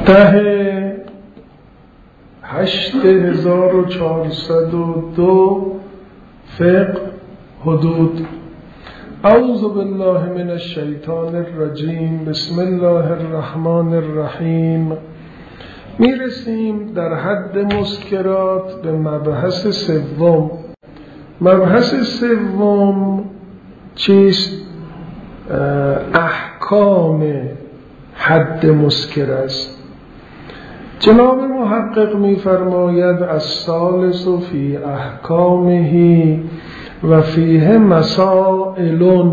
8402 فقه حدود. اعوذ بالله من الشیطان الرجیم. بسم الله الرحمن الرحیم. میرسیم در حد مسکرات به مبحث سوم. مبحث سوم چیست؟ احکام حد مسکر است. جناب محقق می‌فرماید الثالث فی احکامه و فیه مسائل.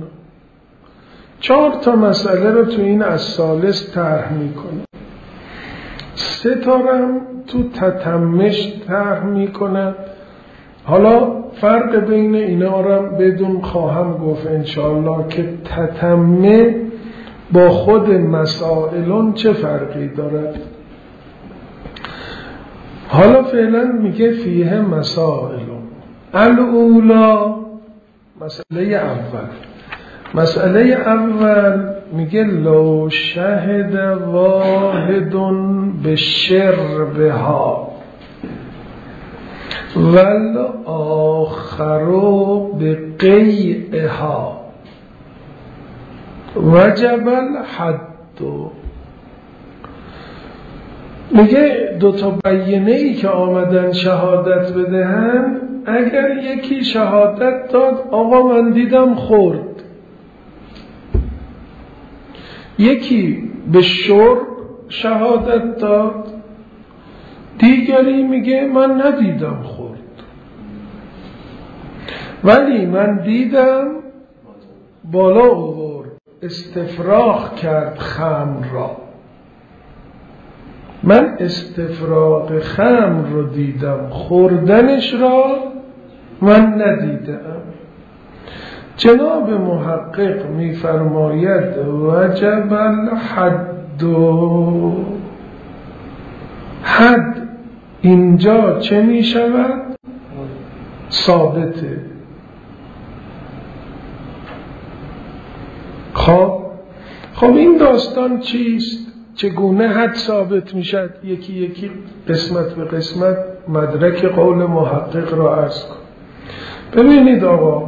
4 تا مسئله رو تو این الثالث طرح میکنه. 3 تا هم تو تتمش طرح میکنه. حالا فرق بین اینا رو بدون خواهم گفت انشاءالله که تتمه با خود مسائلون چه فرقی دارد. حالا فعلا میگه فیه مسائلون. الاولا، مسئله اول میگه لو شهد واحد بشربها والآخر بقیعها وجب الحد. میگه 2 تا بیینه‌ای که آمدن شهادت بدهن، اگر یکی شهادت داد آقا من دیدم خورد، یکی به شرب شهادت داد، دیگری میگه من ندیدم خورد ولی من دیدم بالا آورد، استفراغ کرد خمر را، من استفراغ خمر رو دیدم، خوردنش را من ندیدم. جناب محقق میفرماید وجب الحد. حد اینجا چه می شود؟ ثابته. خب این داستان چیست؟ چگونه حد ثابت می شد؟ یکی قسمت به قسمت مدرک قول محقق را عرض کن. ببینید آقا،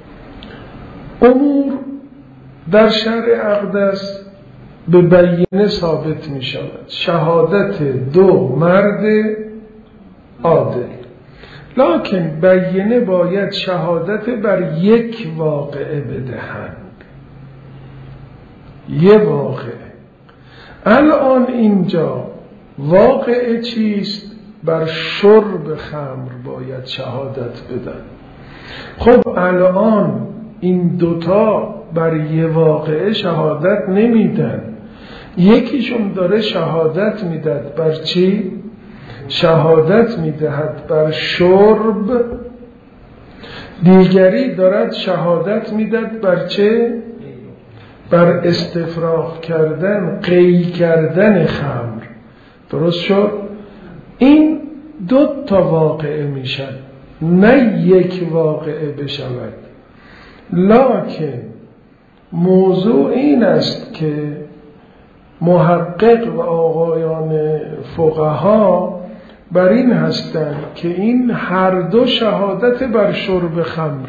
امور در شرع اقدس به بیینه ثابت می شود. شهادت 2 مرد عادل، لکن بیینه باید شهادت بر یک واقعه بدهند. یه واقعه. الان اینجا واقعه چیست؟ بر شرب خمر باید شهادت بدن. خب الان این 2 تا بر یه واقعه شهادت نمیدن. یکیشون داره شهادت میدهد بر چی؟ شهادت میدهد بر شرب، دیگری دارد شهادت میدهد بر چه؟ بر استفراغ کردن، قی کردن خمر. درست شد؟ این 2 تا واقعه میشن، نه یک واقعه بشود. لکن موضوع این است که محقق و آقایان فقها بر این هستند که این هر 2 شهادت بر شرب خمر،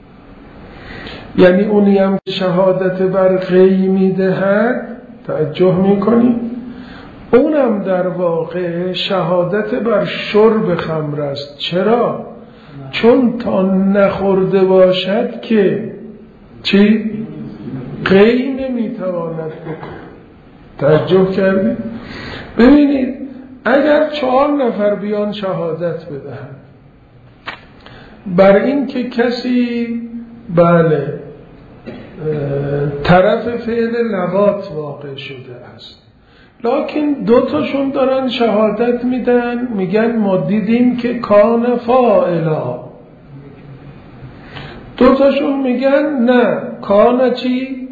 یعنی اونی هم شهادت بر قی میدهد، توجه میکنی؟ اونم در واقع شهادت بر شرب خمر است. چرا؟ چون تا نخورده باشد که چی؟ قی نمیتواند بکن. توجه کردید؟ ببینید اگر 4 نفر بیان شهادت بدهند بر این که کسی بله طرف فعل لواط واقع شده است، لکن 2 تاشون دارن شهادت میدن، میگن ما دیدیم که کان فاعلا، 2 تاشون میگن نه کان چی؟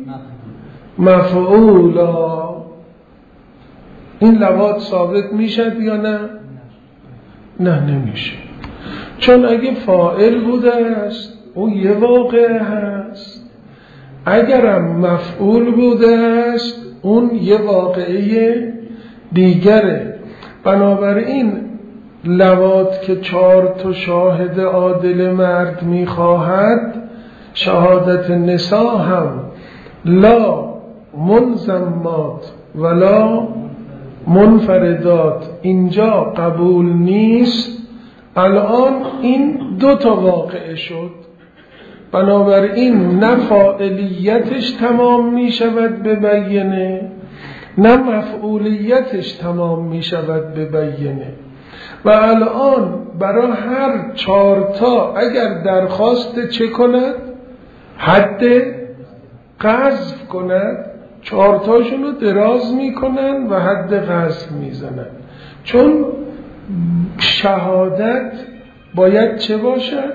مفعولا. این لواط ثابت میشد یا نه؟ نه نمیشه. چون اگه فاعل بوده است اون یه واقعه هست، اگرم مفعول بوده است اون یه واقعه دیگره. بنابراین لواط که 4 شاهد عادل مرد میخواهد، شهادت نساء هم لا منضمات ولا منفردات اینجا قبول نیست. الان این 2 واقعه شد، بنابراین نه فاعلیتش تمام می شود به بینه، نه مفعولیتش تمام می شود به بینه. و الان برای هر 4 اگر درخواست چه کند؟ حد قذف کند، 4 رو دراز می کنن و حد قذف می زنن. چون شهادت باید چه باشد؟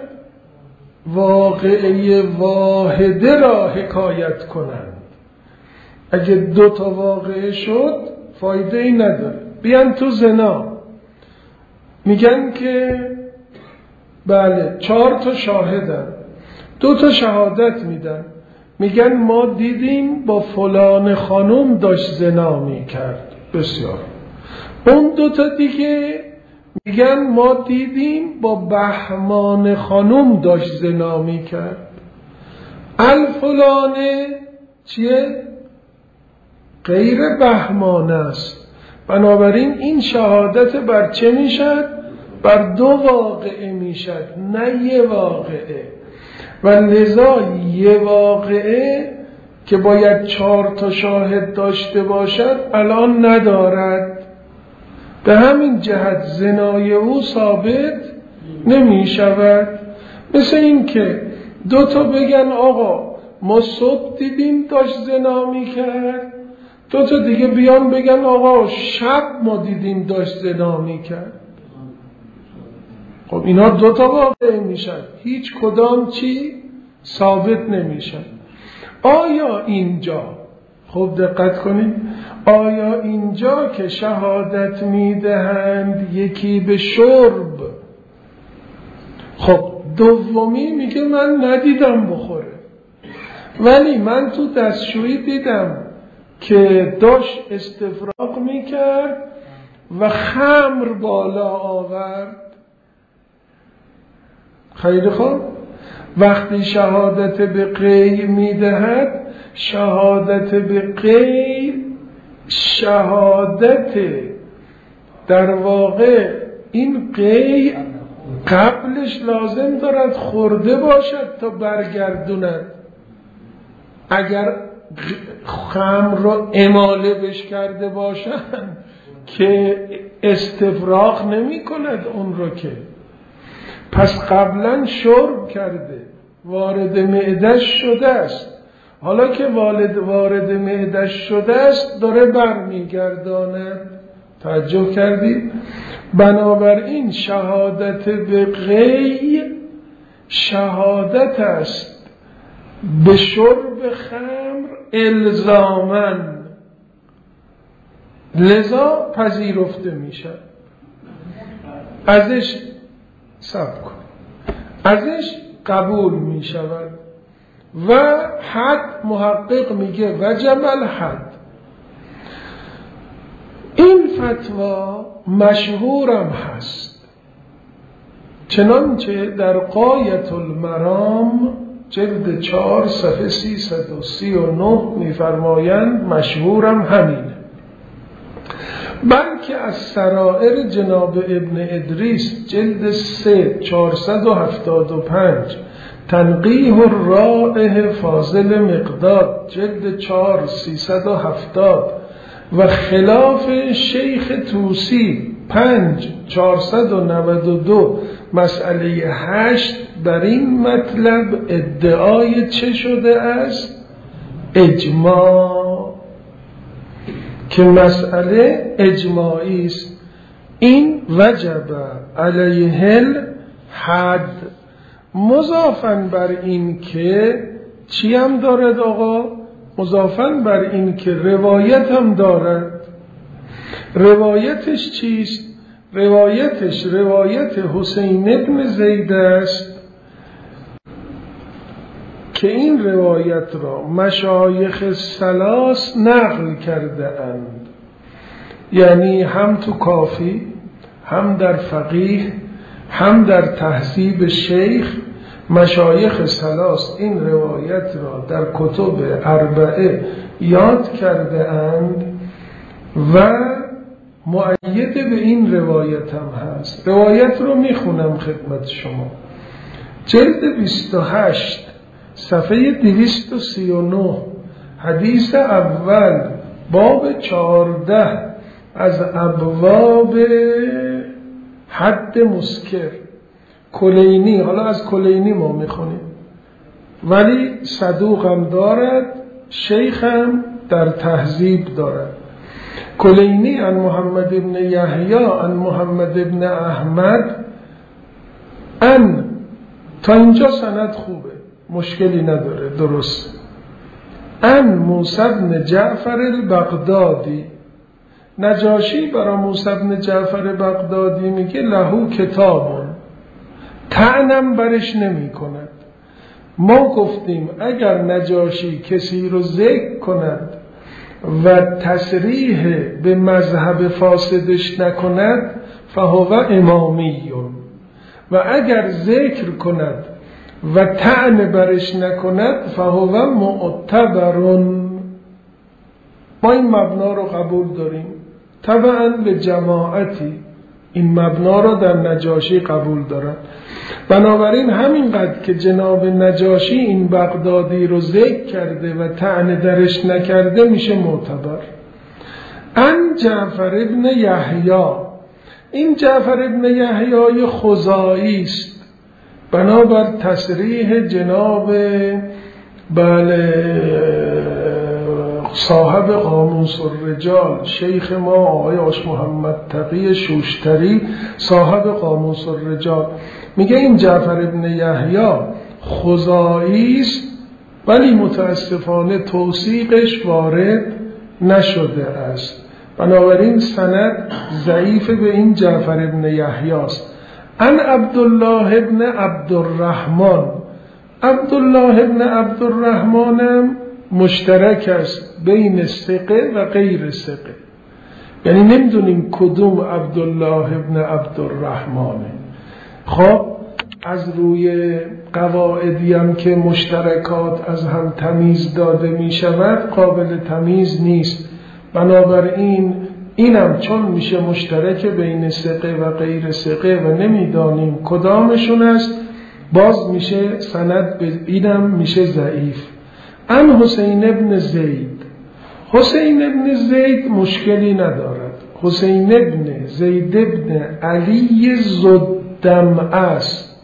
واقعه واحده را حکایت کنند. اگه 2 واقعه شد فایده ای نداره. بیان تو زنا میگن که بله 4 شاهدن، 2 شهادت میدن، میگن ما دیدیم با فلان خانم داشت زنا میکرد. بسیار. اون 2 دیگه میگن ما دیدیم با بهمان خانم داشت زنا میکرد. الفلانه چیه؟ غیر بهمان است. بنابراین این شهادت بر چه میشد؟ بر 2 واقعه میشد، نه 1 واقعه. و لذا 1 واقعه که باید 4 شاهد داشته باشد الان ندارد. به همین جهت زنای او ثابت نمی شود. مثل این که 2 بگن آقا ما صبح دیدیم داشت زنا می کرد، 2 دیگه بیان بگن آقا شب ما دیدیم داشت زنا می کرد. خب اینا 2 واقعه می شد، هیچ کدام چی ثابت نمی شد. آیا اینجا خوب دقت کنید، آیا اینجا که شهادت میدهند یکی به شرب، خب دومی میگه من ندیدم بخوره، ولی من تو دستشویی دیدم که داشت استفراغ میکرد و خمر بالا آورد. خیلی خوب، وقتی شهادت به غیر میدهد، شهادت به غیر شهادت در واقع این غیر قبلش لازم دارد خورده باشد تا برگردوند. اگر خمر رو اماله بش کرده باشند که استفراغ نمی کند اون رو، که پس قبلا شرب کرده، وارد معده‌اش شده است. حالا که وارد معده‌اش شده است داره برمیگرداند. توجه کردید؟ بنابراین شهادت به غیر شهادت است به شرب خمر الزاماً، لذا پذیرفته میشه. ازش صبر کن، ازش قبول می شود. و حد محقق میگه وجب الحد. این فتوا مشهورم هست، چنانچه در غایة المرام جلد 4 صفحه 339 میفرمایند مشهورم همینه. بلکه از سرائر جناب ابن ادریس جلد 3 475، تنقیح الرائح فاضل مقداد جلد 4 370 و خلاف شیخ توسی 5 492 مسئله 8 در این مطلب ادعای چه شده است؟ اجماع، که مسئله اجماعی است. این وجب علیه الحد، مضافاً بر این که چی هم دارد آقا؟ مضافاً بر این که روایت هم دارد. روایتش چیست؟ روایتش روایت حسین ابن زید است که این روایت را مشایخ ثلاث نقل کرده اند. یعنی هم تو کافی، هم در فقیه، هم در تهذیب شیخ، مشایخ ثلاث این روایت را در کتب اربعه یاد کرده اند و مؤید به این روایت هم هست. روایت رو میخونم خدمت شما. جلد 28 صفحه 239 حدیث اول باب 14 از ابواب حد مسکر، کلینی، حالا از کلینی ما میخونیم ولی صدوق هم دارد، شیخ هم در تهذیب دارد. کلینی عن محمد ابن یحیی عن محمد ابن احمد ان، تا اینجا سند خوبه، مشکلی نداره، درست. ان موسی بن جعفر البغدادی، نجاشی برای موسی بن جعفر بغدادی میگه لهو کتابون، طعنم برش نمی کند. ما گفتیم اگر نجاشی کسی رو ذکر کند و تصریح به مذهب فاسدش نکند فهو امامیون، و اگر ذکر کند و طعن برش نکند فهو معتبرون. ما این مبنا رو قبول داریم، طبعا به جماعتی این مبنا رو در نجاشی قبول دارن. بنابراین همینقدر که جناب نجاشی این بغدادی رو ذکر کرده و طعن درش نکرده میشه معتبر. ان جعفر ابن یحیی، این جعفر ابن یحیی خزاعی است، بنابر تصریح جناب صاحب قاموس الرجال شیخ ما آقای آش محمد تقی شوشتری، صاحب قاموس الرجال، میگه این جعفر ابن یحیی خزاعی است ولی متاسفانه توثیقش وارد نشده است، بنابراین سند ضعیف به این جعفر ابن یحیی است. ان عبدالله ابن عبدالرحمن، عبدالله ابن عبدالرحمن مشترک است بین ثقه و غیر ثقه، یعنی نمیدونیم کدوم عبدالله ابن عبدالرحمنه. خب از روی قواعدی هم که مشترکات از هم تمیز داده می شود قابل تمیز نیست، بنابراین اینم چون میشه مشترک بین ثقه و غیر ثقه و نمیدانیم کدامشون است، باز میشه سند به اینم میشه ضعیف. ان حسین ابن زید، حسین ابن زید مشکلی ندارد، حسین ابن زید ابن علی زدمعه است.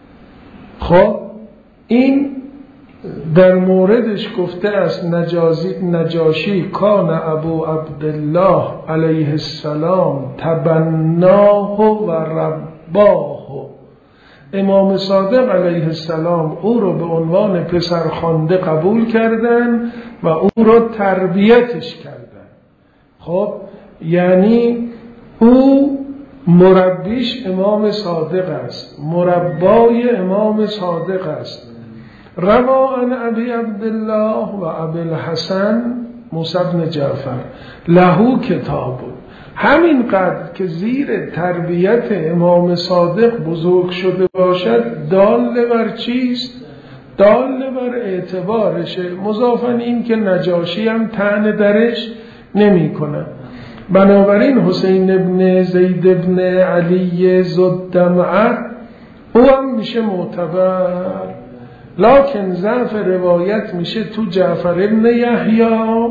خب این در موردش گفته است نجاشی کان ابو عبدالله علیه السلام تبناه و رباه، امام صادق علیه السلام او رو به عنوان پسرخوانده قبول کردن و او رو تربیتش کردن. خب یعنی او مربیش امام صادق است، مربای امام صادق است. روا عن ابی عبدالله و ابی الحسن موسی بن جعفر لهو کتاب، همین قدر که زیر تربیت امام صادق بزرگ شده باشد دال بر چیست؟ دال بر اعتبارشه، مضافاً این که نجاشی هم طعن درش نمی کنه. بنابراین حسین ابن زید ابن علی زدمعه او هم میشه معتبر، لکن ضعف روایت میشه تو جعفر ابن یحیی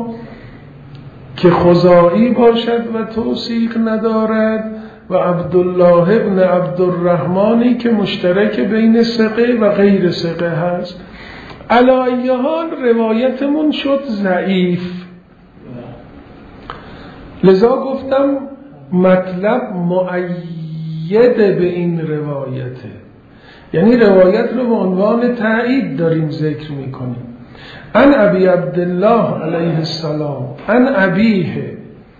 که خزاعی باشد و توثیق ندارد و عبدالله ابن عبدالرحمنی که مشترک بین ثقه و غیر ثقه هست. علی ای حال روایتمون شد ضعیف، لذا گفتم مطلب مؤید به این روایته، یعنی روایت رو به عنوان تایید داریم ذکر میکنیم. ان ابی عبدالله علیه السلام ان ابیه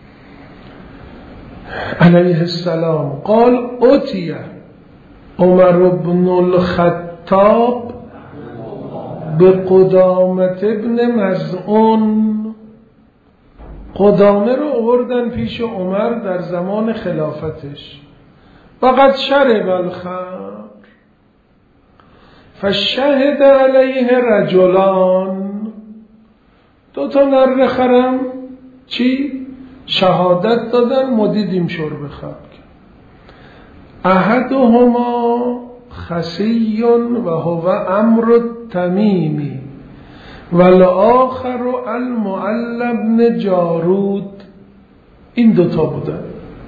علیه السلام قال اتیه عمر بن الخطاب به قدامت ابن مزعون، قدامه رو آوردن پیش عمر در زمان خلافتش. وقد شرب الخمر فشهد علیه رجلان، 2 نره خرم چی؟ شهادت دادن ما دیدیم شرب خمر. احدهما خسی و هو امر التمیمی والآخر المعل بن جارود. این 2 بودن.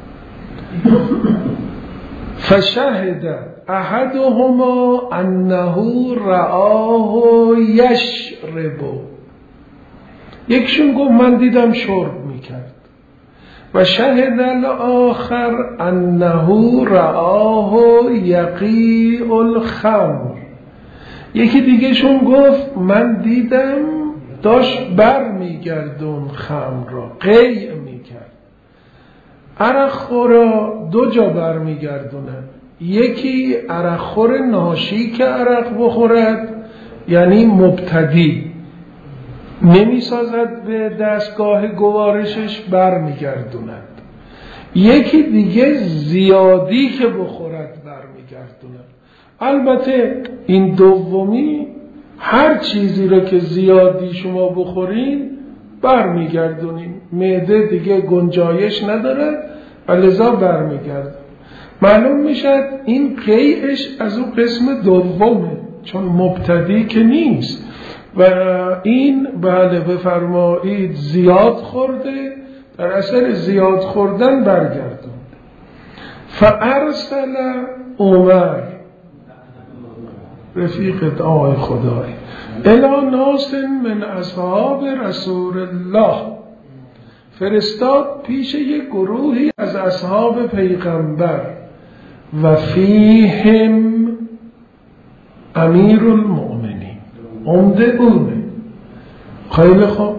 فشهد احدهما انه رآه یشرب، یکشون گفت من دیدم شرب میکرد. و شهد الاخر انه رآه یقیع الخمر، یکی دیگه شون گفت من دیدم داشت بر میگردون خمر را، قیع میکرد. عرق خورا 2 جا بر میگردونن، یکی عرق خور ناشی که عرق بخورد یعنی مبتدی نمیسازد به دستگاه گوارشش بر میگردوند، یکی دیگه زیادی که بخورد بر میگردوند. البته این دومی هر چیزی رو که زیادی شما بخورین بر میگردونین، معده دیگه گنجایش ندارد و لذا بر میگرد. معلوم میشد این قیعش از اون قسم دومه، چون مبتدی که نیست و این بله بفرمایید زیاد خورده، در اثر زیاد خوردن برگردوند. فارسل عمر رفیق آقای خدای الی ناس من اصحاب رسول الله، فرستاد پیش یک گروهی از اصحاب پیغمبر و فیهم امیر المؤمنین، عمده اونه. خیلی خوب،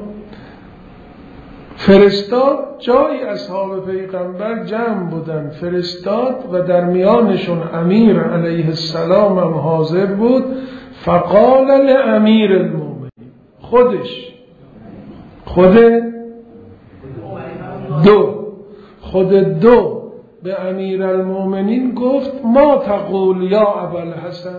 فرستاد جای اصحاب پیغمبر جمع بودن، فرستاد و در میانشون امیر علیه السلام هم حاضر بود. فقال لامیر المؤمنین، خود دو به امیر المؤمنین گفت ما تقول یا ابوالحسن،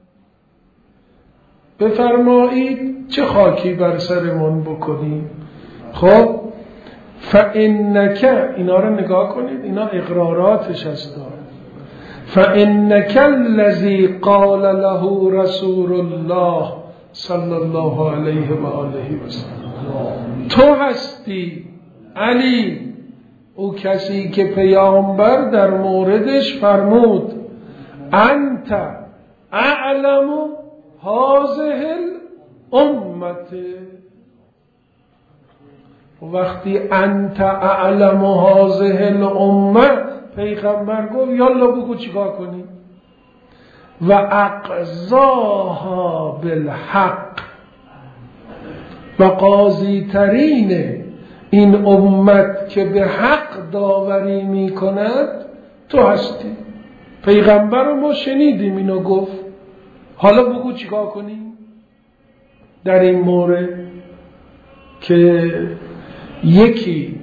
بفرمایید چه خاکی بر سرمون بکنیم. خب فانک، اینا رو نگاه کنید، اینا اقراراتش هست. فانک الذی قال له رسول الله صلی الله علیه و آله و سلم، تو هستی علی او کسی که پیامبر در موردش فرمود انت اعلم هذه الامت. وقتی انت اعلم هذه الامه، پیغمبر گفت یالا بگو چیکار کنی. و اقضاها بالحق، و قاضی ترین این امت که به حق داوری می کند تو هستی. پیغمبر رو ما شنیدیم اینو گفت، حالا بگو چیکار کنیم در این مورد که یکی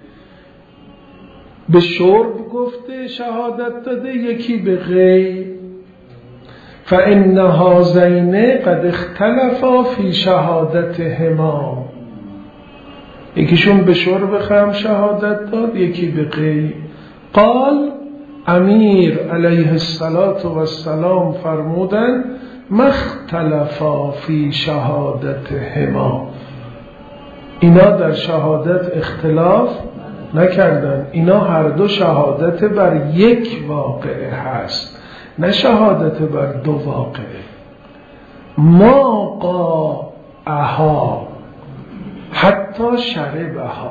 به شرب گفته شهادت داده، یکی به غیب. فإن هذین قد اختلفا فی شهادتهما، یکیشون به شرب خمر شهادت داد، یکی به غیب. قال امیر علیه السلام فرمودن مختلفا فی شهادتهما، اینا در شهادت اختلاف نکردن، اینا هر دو شهادت بر یک واقعه هست، نه شهادت بر 2 واقعه. ما قاعها حتی شربها،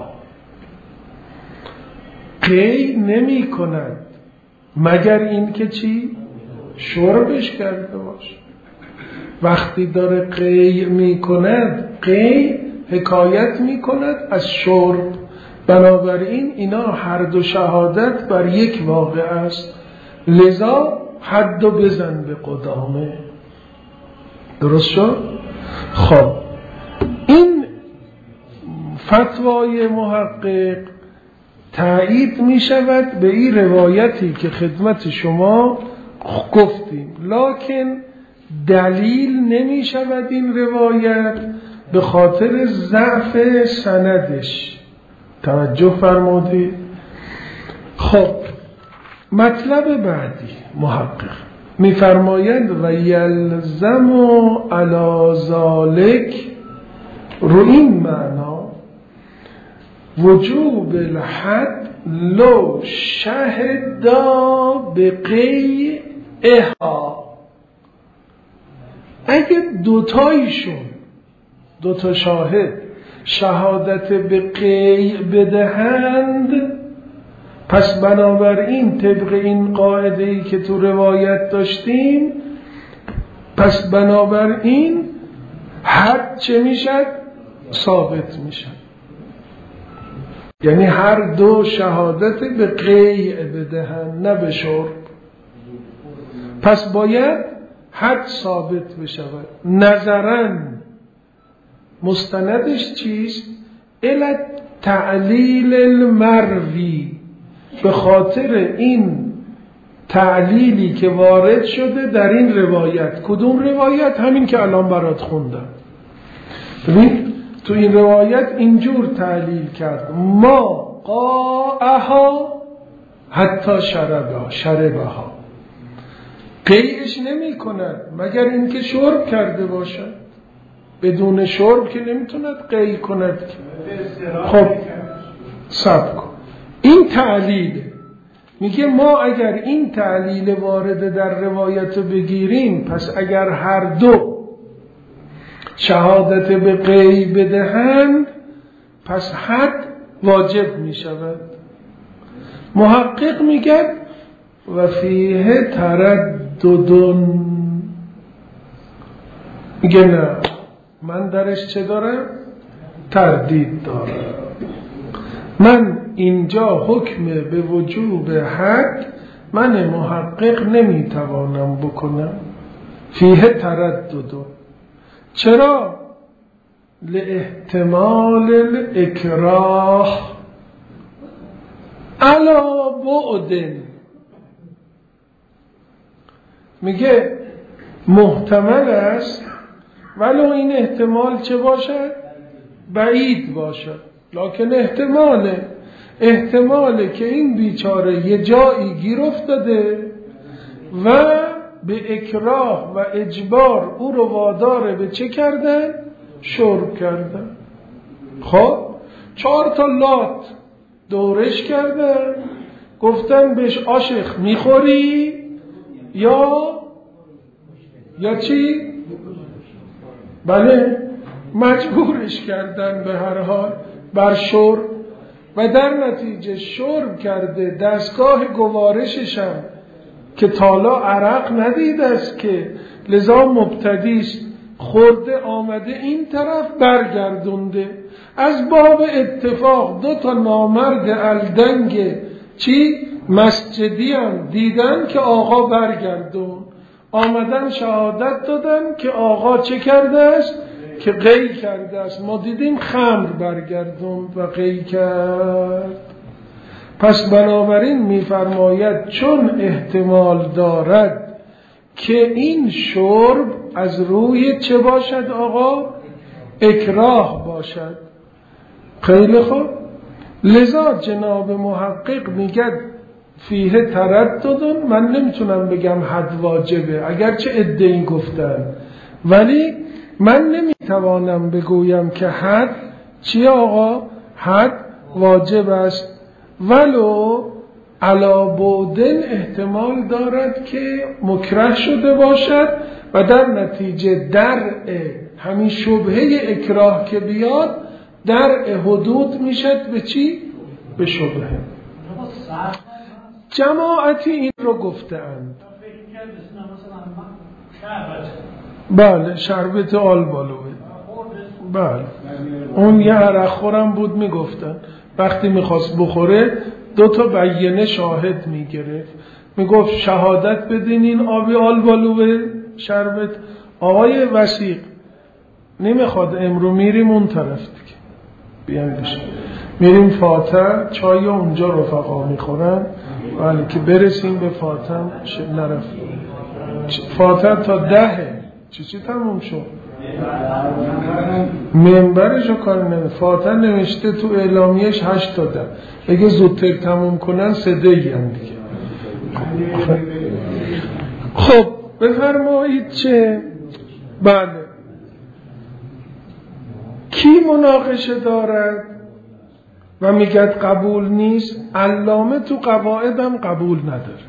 قی نمی کند مگر این که چی؟ شربش کرده باشه. وقتی داره قی می کند، قی حکایت می کند از شرب، بنابراین اینا هر دو شهادت بر یک واقع است، لذا حد و بزن به قدامه. درست شد؟ خب این فتوای محقق تایید می شود به این روایتی که خدمت شما گفتیم، لکن دلیل نمی شود این روایت به خاطر ضعف سندش. توجه فرمودید؟ خب مطلب بعدی محقق می فرماید و یلزم علی ذالک، رو این معنا وجوب الحد لو شهدا بقیعها، اگه دوتایشون دوتا شاهد شهادت به قیع بدهند، پس بنابراین طبق این قاعده‌ای که تو روایت داشتیم، پس بنابراین حد چه میشد؟ ثابت میشد. یعنی هر دو شهادت به قیع بدهند، نه به شرب، پس باید حد ثابت بشود. نظراً مستندش چیست؟ علت تعلیل المروی، به خاطر این تعلیلی که وارد شده در این روایت. کدوم روایت؟ همین که الان برات خوندم. ببین تو این روایت اینجور تعلیل کرد: ما قاعها حتی شربها، قیعش نمی کند مگر اینکه شرب کرده باشد، بدون شرب که نمیتوند قیع کند. خب صبر کن، این تعلیل میگه ما اگر این تعلیل وارد در روایت بگیریم، پس اگر هر دو شهادت به قیع بدهند، پس حد واجب میشود. محقق میگه و فیه ترددن، میگه نه، من درش چه دارم؟ تردید دارم. من اینجا حکم به وجوب حد من محقق نمیتوانم بکنم. فیه تردد. چرا؟ لاحتمال الاکراه علا بعد. میگه محتمل است ولو این احتمال چه باشد؟ بعید باشد، لکن احتماله که این بیچاره یه جایی گیر افتاده و به اکراه و اجبار او رو واداره به چه کردن؟ شرب کردن. خب 4 تا لات دورش کردن، گفتن بهش عاشق میخوری یا چی؟ بله، مجبورش کردن به هر حال بر شرب و در نتیجه شرب کرده. دستگاه گوارشش هم که تالا عرق ندیده است که لذا مبتدیست، خورده آمده این طرف برگردونده. از باب اتفاق 2 تا نامرد الدنگ مسجدی هم دیدن که آقا برگردون، آمدن شهادت دادن که آقا چه کرده است؟ که قیع کرده است. ما دیدیم خمر برگردون و قیع کرد. پس بنابراین میفرماید چون احتمال دارد که این شرب از روی چه باشد آقا؟ اکراه باشد. خیلی خوب، لذا جناب محقق میگه فیه تردد. من نمیتونم بگم حد واجبه اگرچه ادعی گفتن، ولی من نمیتوانم بگویم که حد چی آقا؟ حد واجب است، ولو علا بعدن احتمال دارد که مکره شده باشد و در نتیجه درع همین شبهه اکراه که بیاد درع حدود میشد به چی؟ به شبهه. جماعتی این رو گفتند. بله، شربت آلبالوه. بله، اون یه عرق خورم بود میگفتن وقتی میخواست بخوره 2 تا بیینه شاهد میگرفت، میگفت شهادت بدین این آبی آلبالوه، آقای وثیق نمیخواد، امرو میریم اون طرف دیگه. بیان بشه. میریم فاتح، چای اونجا رفقا میخورن، ولی که برسیم به فاتح نرفت. فاتح تا 10 چی تموم شد؟ منبرشو کار نمید. فاتح نوشته تو اعلامیهش 8 تا 10، اگه زودتر تموم کنن 3 هم دیگه. خب بفرمایید چه؟ بله، کی مناقشه دارد و میگه قبول نیست؟ علامه تو قواعدم قبول نداره.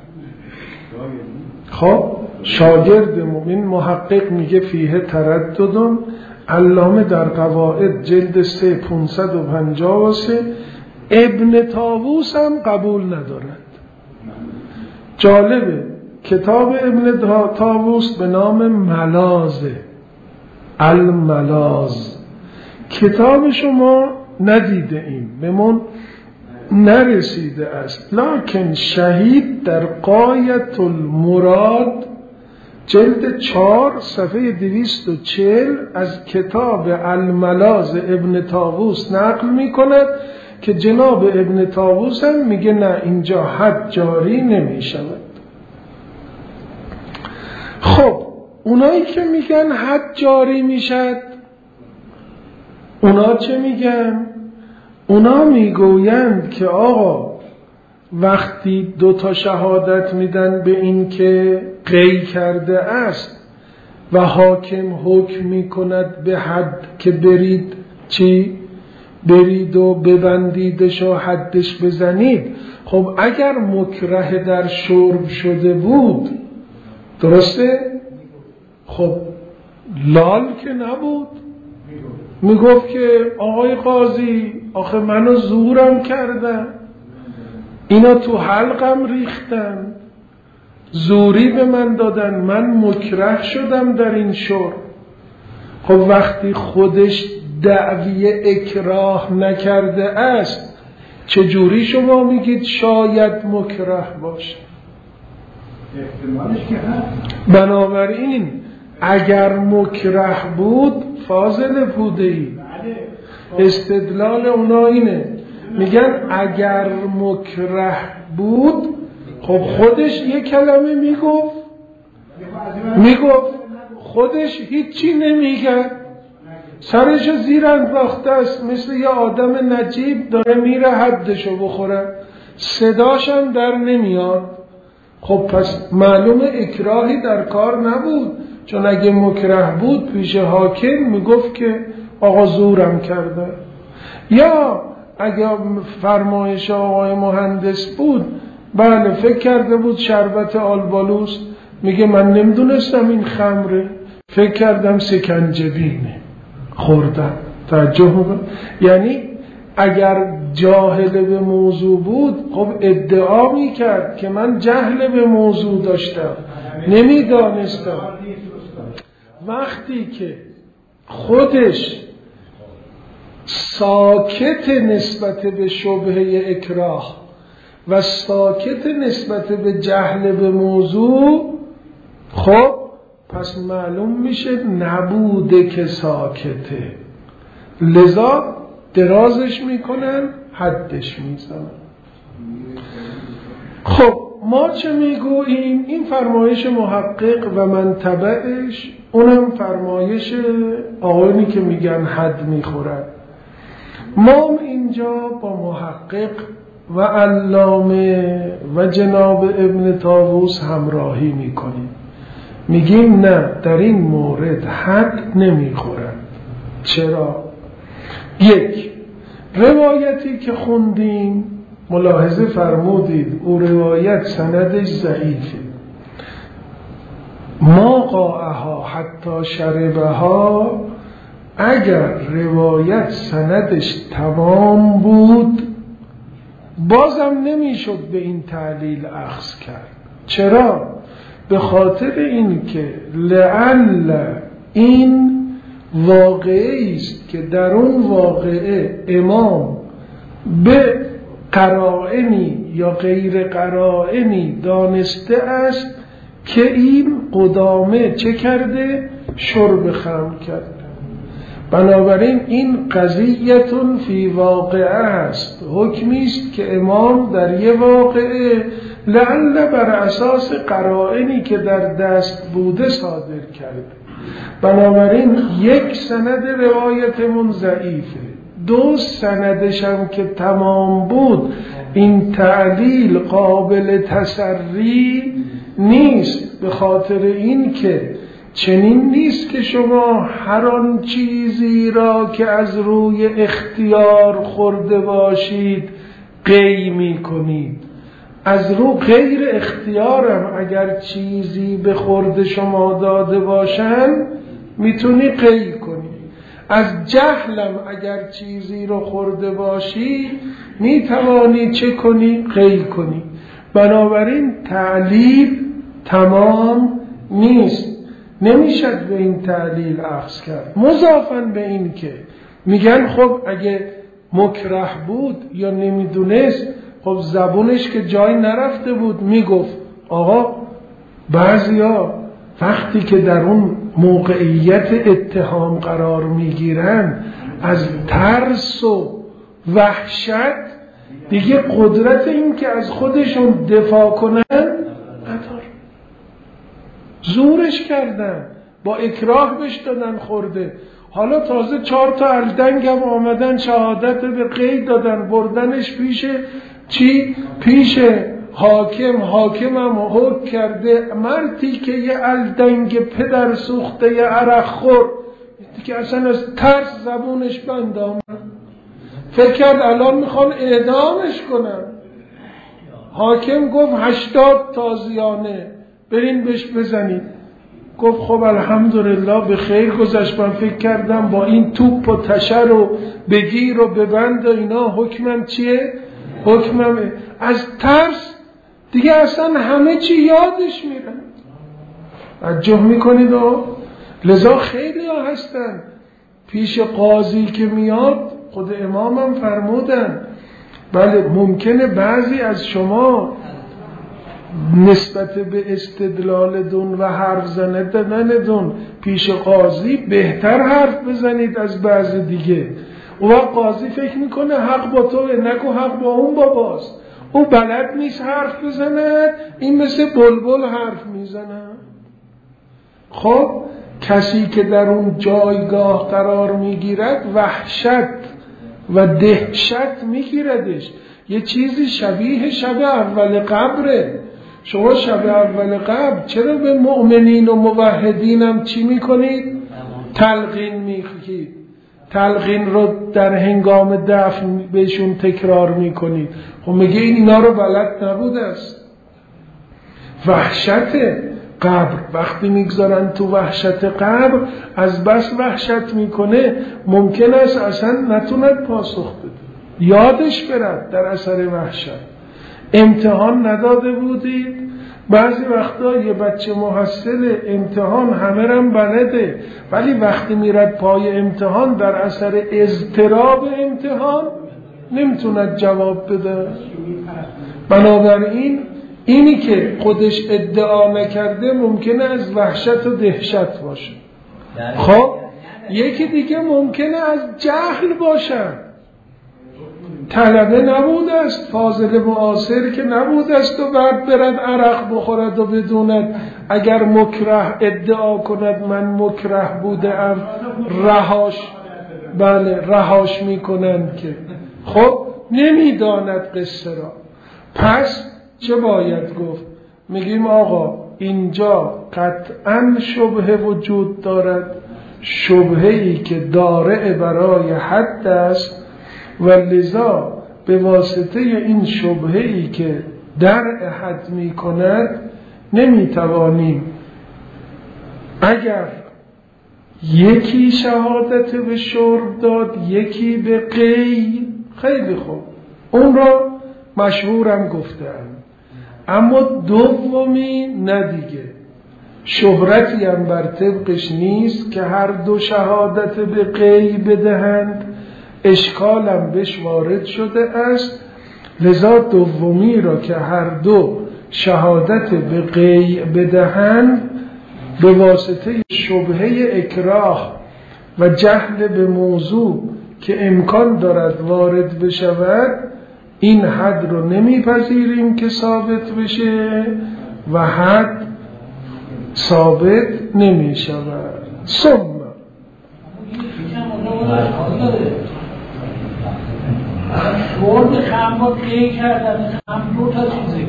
خب شاگرد مومن محقق میگه فیه ترددون، علامه در قواعد جلد 3 553 ابن طاووس هم قبول ندارد. جالبه کتاب ابن طاووس به نام ملازه، الملاز، کتاب شما ندیده ایم، بهمون نرسیده است، لکن شهید در غایت المراد جلد 4 صفحه 240 از کتاب الملاز ابن طاووس نقل می کند که جناب ابن طاووس هم میگه نه اینجا حد جاری نمی شود. خب اونایی که میگن حد جاری میشد، اونا چه میگن؟ اونا میگویند که آقا وقتی 2 شهادت میدن به این که قی کرده است و حاکم حکم میکند به حد که برید چی؟ برید و ببندیدش و حدش بزنید. خب اگر مکره در شرب شده بود، درسته؟ خب لال که نبود، میگفت که آقای قاضی آخه منو زورم کردن، اینا تو حلقم ریختن، زوری به من دادن، من مکره شدم در این شرب. خب وقتی خودش دعوی اکراه نکرده است، چجوری شما میگید شاید مکره باشه؟ بنابراین اگر مکره بود فاضل بوده‌ای، استدلال اونا اینه، میگن اگر مکره بود خب خودش یک کلمه میگفت خودش هیچی نمیگه، سرش زیر انداخته است، مثل یه آدم نجیب داره میره حدشو بخوره، صداشم در نمیاد. خب پس معلوم اکراهی در کار نبود، چون اگه مکره بود پیش حاکم میگفت که آقا زورم کرده. یا اگه فرمایش آقای مهندس بود، بله فکر کرده بود شربت آلبالوست، میگه من نمیدونستم این خمره، فکر کردم سکنجبینه خوردم. توجه کن، یعنی اگر جاهل به موضوع بود خب ادعا میکرد که من جهل به موضوع داشتم، نمیدانستم. وقتی که خودش ساکت نسبت به شبهه اکراه و ساکت نسبت به جهل به موضوع، خب پس معلوم میشه نبوده که ساکته، لذا درازش میکنن، حدش میزنن. خب ما چه میگوییم؟ این فرمایش محقق و من تبعش، اونم فرمایش آقایونی که میگن حد میخورد. ما اینجا با محقق و علامه و جناب ابن طاووس همراهی میکنیم، میگیم نه، در این مورد حد نمیخورد. چرا؟ یک، روایتی که خوندیم ملاحظه فرمودید او روایت سندش ضعیفه، ما قاعها حتی شربها، اگر روایت سندش تمام بود بازم نمیشد به این تعلیل اخذ کرد. چرا؟ به خاطر این که لعل این واقعه است که در اون واقعه امام به قرائنی یا غیر قرائنی دانسته است که این قدامه چه کرده؟ شرب خمر کرده. بنابراین این قضیتون فی واقعه است، حکمی است که امام در یه واقعه لعل بر اساس قرائنی که در دست بوده صادر کرده. بنابراین یک سند روایتمون ضعیفه، دو سندش هم که تمام بود این تعلیل قابل تسری نیست، به خاطر این که چنین نیست که شما هر آن چیزی را که از روی اختیار خورده باشید قی می کنید. از رو غیر اختیارم اگر چیزی به خورد شما داده باشن میتونی قی کنی. از جهلم اگر چیزی رو خورده باشی میتوانی چه کنی؟ قی کنی. بنابراین تعلیل تمام نیست، نمیشد به این تعلیل اخذ کرد. مضافاً به این که میگن خب اگه مکره بود یا نمیدونست، خب زبونش که جای نرفته بود میگفت. آقا بعضیا وقتی که در اون موقعیت اتهام قرار میگیرن از ترس و وحشت دیگه قدرت این که از خودشون دفاع کنن ندار، زورش کردن، با اکراه بهش دادن خورده. حالا تازه 4 تا الدنگ هم آمدن شهادت به قید دادن، بردنش پیش چی؟ پیش حاکم. حاکم هم حکم کرده مردی که یه الدنگ پدر سوخته یه عرق خور که اصلا از ترس زبونش بند آمد، فکر کرد الان میخوان اعدامش کنن. حاکم گفت 80 تازیانه برین بهش بزنید. گفت خب الحمدلله به خیر گذشت، من فکر کردم با این توپ و تشر و بگیر و ببند و اینا حکمم چیه؟ حکمم از ترس دیگه اصلا همه چی یادش میرن. توجه میکنید؟ و لذا خیلی ها هستن پیش قاضی که میاد، خود امامم فرمودن بله ممکنه بعضی از شما نسبت به استدلال دون و حرف زدن پیش قاضی بهتر حرف بزنید از بعضی دیگه. او قاضی فکر میکنه حق با توه، نگو حق با اون باباست. او بلد نیست حرف بزند، این مثل بلبل حرف میزنه. خب کسی که در اون جایگاه قرار میگیرد وحشت و دهشت میگیردش. یه چیزی شبیه شب اول قبره. شما شب اول قبر چرا به مؤمنین و موحدین هم چی میکنید؟ تلقین میکنید. تلقین رو در هنگام دفن بهشون تکرار میکنید. خب میگه اینا رو بلد نبوده است. وحشت قبر وقتی میگذارن تو وحشت قبر از بس وحشت میکنه ممکن است اصلا نتوند پاسخ بده، یادش برد در اثر وحشت. امتحان نداده بودید؟ بعضی وقتا یه بچه محصل امتحان همه رم بلده، ولی وقتی میرد پای امتحان در اثر اضطراب امتحان نمیتوند جواب بده. بنابراین اینی که خودش ادعا نکرده ممکنه از وحشت و دهشت باشه. خب یکی دیگه ممکنه از جهل باشه، طلبه نبوده است، فاضل معاصر که نبوده است و بعد برد عرق بخورد و بدوند اگر مکره ادعا کند من مکره بودم رهاش میکنند که خب نمیداند قصه را. پس چه باید گفت؟ میگیم آقا اینجا قطعا شبهه وجود دارد، شبهه‌ای که دارع برای حد است و لذا به واسطه این شبهه‌ای که درع حد می کند نمیتوانیم اگر یکی شهادت به شرب داد یکی به قی، خیلی خوب اون را مشهورم گفتم، اما دومی نه دیگه، شهرتی هم بر طبقش نیست که هر دو شهادت به قی بدهند، اشکالم بهش وارد شده است. لذا دومی را که هر دو شهادت به قی بدهند به واسطه شبهه اکراه و جهل به موضوع که امکان دارد وارد بشود، این حد رو نمیپذیریم که ثابت بشه و حد ثابت نمی شود. ثم شورد خم با قی کردن خم دو تا چیزی.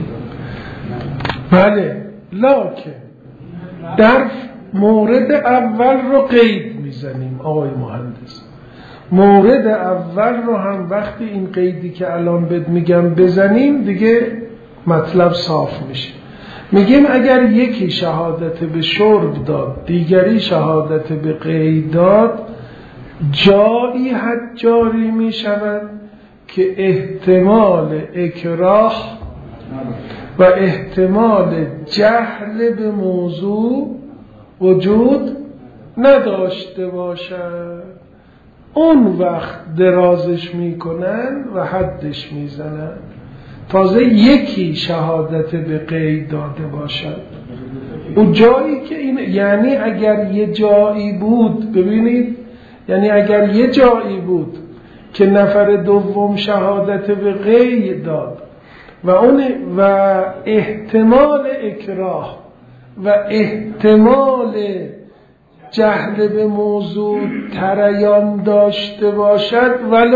بله، لکن در مورد اول رو قید میزنیم آقای مهندس. مورد اول رو هم وقتی این قیدی که الان بهت میگم بزنیم دیگه مطلب صاف میشه. میگیم اگر یکی شهادت به شرب داد، دیگری شهادت به قید داد، جایی حد جاری میشود که احتمال اکراه و احتمال جهل به موضوع وجود نداشته باشد. اون وقت درازش میکنن و حدش میزنن. تازه یکی شهادت به قید داده باشد. اون جایی که این، یعنی اگر یه جایی بود، ببینید، یعنی اگر یه جایی بود که نفر دوم شهادت به قید داد و احتمال اکراه و احتمال جهل به موضوع تریان داشته باشد،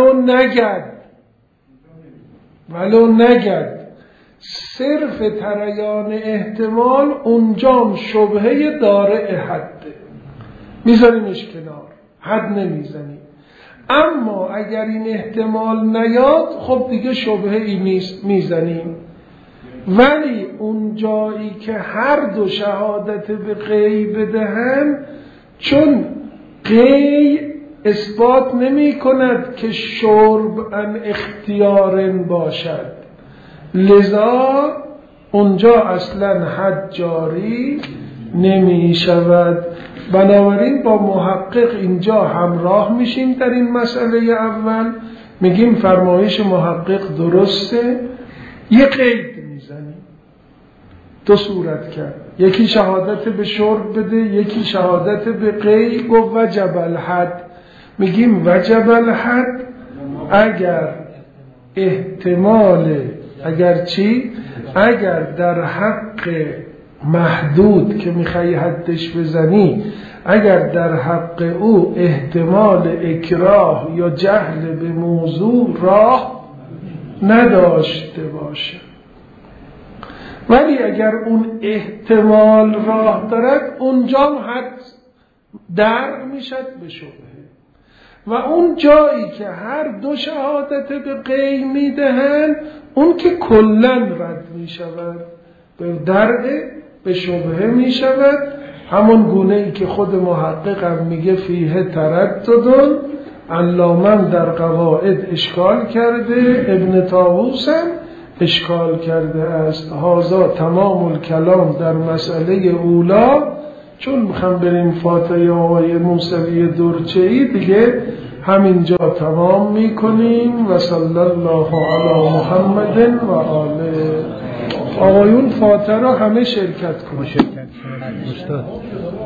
ولو نگرد صرف تریان احتمال، اونجام شبهه داره حده، میذاریمش کنار، حد نمیزنیم. اما اگر این احتمال نیاد، خب دیگه شبهه ای نیست، میزنیم. ولی اون جایی که هر دو شهادت به قی بدهن، چون قی اثبات نمی کند که شرب ان اختیارن باشد، لذا اونجا اصلا حد جاری نمی شود. بنابراین با محقق اینجا همراه میشیم در این مسئله اول، میگیم فرمایش محقق درسته، یه قید میزنیم. دو صورت کرد، یکی شهادت به شرب بده، یکی شهادت به قی. گفت وجب الحد. میگیم وجب الحد اگر احتمال، اگر چی؟ اگر در حق محدود که میخوای حدش بزنی، اگر در حق او احتمال اکراه یا جهل به موضوع راه نداشته باشه. ولی اگر اون احتمال راه دارد، اونجا حد در میشد به شبهه. و اون جایی که هر دو شهادت به قی میدهن، اون که کلن رد میشود، به درع به شبهه میشود. همون گونه ای که خود محقق هم میگه فیه تردد، علامه در قواعد اشکال کرده، ابن طاووس هم اشکال کرده است. هذا تمام الکلام در مسئله اولا. چون میخوام بریم فاتحه آقای موسوی درچه‌ای، دیگه همینجا تمام میکنیم. و صلی الله علی محمد و آله. آقایون فاتحه را همه شرکت کنید.